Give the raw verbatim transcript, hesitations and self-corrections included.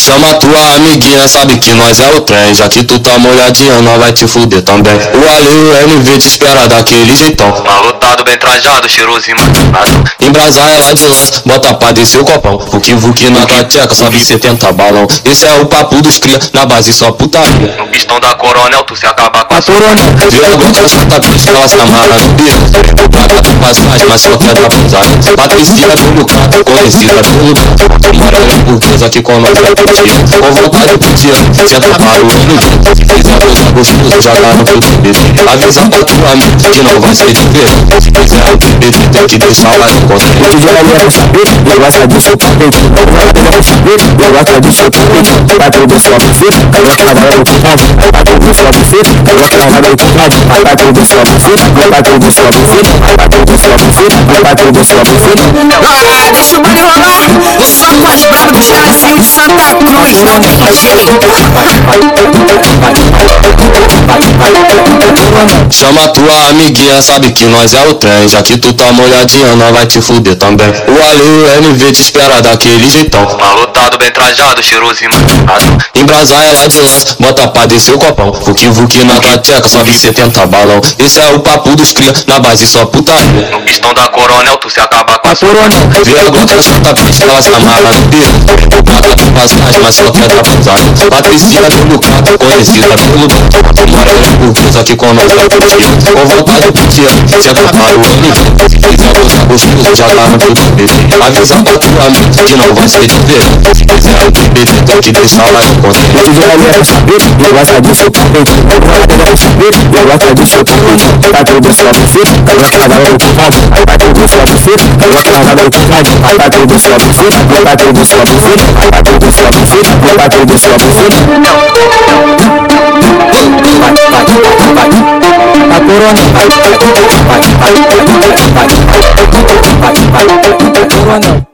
Chama tua amiguinha, sabe que nós é o trem. Já que tu tá molhadinha, nós vai te fuder também. O Ale e o N V te espera daquele jeitão. Malotado, bem trajado, cheiroso e machucado. Embrasa ela de lá, bota pra descer o copão. Vuki vuki na tua tcheca, sobe setenta balão. Esse é o papo dos cria, na base só putaria. No pistão da Coronel, tu se acaba com a Coronel, vira a boca, solta peixe, ela se amarra no piranha. Paga de passagem, mas só quer dar pousada. Patricia do Lucas, conhecida do lugar. Amarela burguesa que com nós vai curtir. Com vontade de dia, senta para o ano. Se quiser coisa gostosa, já dá no puto bebê. Avisa pra tua amiga que não vai ser diferente. Se quiser um bebê, tem que deixar lá no conselho. Outro dia ela ia saber, eu gosto de seu tapete. Ela ia saber, eu gosto de seu tapete. Vai tudo sua buceta, eu gosto da hora do rádio. Vai tudo sua buceta, eu gosto da hora do rádio. Vai tudo sua buceta, vai tudo sua buceta. Vai tudo sua buceta, vai tudo sua buceta. Ah, deixa o baile rolar. O som mais brabo do Brasil de Santa Cruz. Chama tua amiguinha, sabe que nós é o trem. Já que tu tá molhadinha, nós vai te fuder também. O Ale e o N V te espera daquele jeitão. Malotado, bem trajado, cheiroso e machucado. Embrasa ela de lá, bota pra descer o copão. Vuki vuki na tua tcheca, sobe setenta balão. Esse é o papo dos cria, na base só putaria. No pistão da Coronel, tu se acaba com a Coronel, vira a boca, solta peixe, ela se amarra no piranha. Paga de passagem, mas só quer dar pousada. Patricia do Lucas, conhecida do lugar. Amarela burguesa que com nós vai curtir. Com vontade de dia, senta para o N V. Se quiser coisa gostosa, já dá no puto bebê. Avisa pra tua amiga que não vai ser diferente. Se quiser um bebê, tem que deixar lá no conselho. outro dia ela ia saber, eu gosto de seu tapete. Ela ia saber, eu gosto de seu tapete. Vai tudo sua buceta, eu gosto da hora do rádio. Vai tudo sua buceta, eu gosto da hora do rádio. Vai tudo sua buceta, vai tudo sua buceta. Vai tudo sua buceta, vai tudo sua buceta. Vai, vai, vai, vai. A Coronel, vai, vai, vai, vai, vai, vai, vai, vai, vai, vai, vai, Coronel.